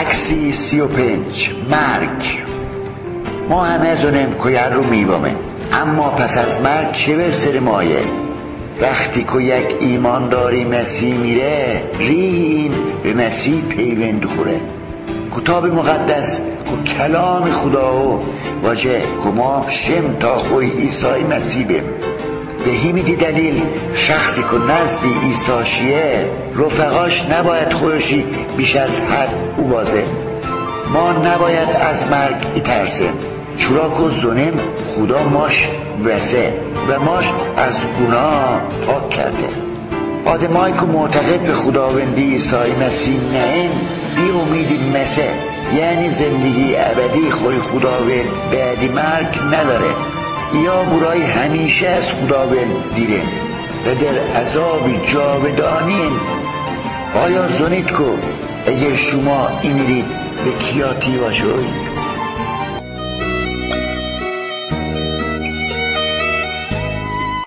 عکسی 35 مرگ. ما همه از اونم که یر رو میبامه، اما پس از مرگ چه برسر مایه؟ وقتی که یک ایمانداری مسیح میره، ریح به مسیح پیوند خوره. کتاب مقدس که کلام خدا و واجه که ما شم تا خوی عیسی مسیح بیم. به هیمیدی دلیل شخصی که نزدی عیساشیه رفقاش نباید خوشی بیش از حد او بازه. ما نباید از مرگ ترسیم، چرا که زنیم خدا ماش بسه و ماش از گناه پاک کرده. آدمایی که معتقد به خداوندی عیسی مسیح نه بی امیدی مسه، یعنی زندگی ابدی خوی خداوند بعدی مرگ نداره، یا برای همیشه از خداوند دیره و در عذاب جاودانین. آیا زنید که اگر شما این میرید به کیاتی باشوی؟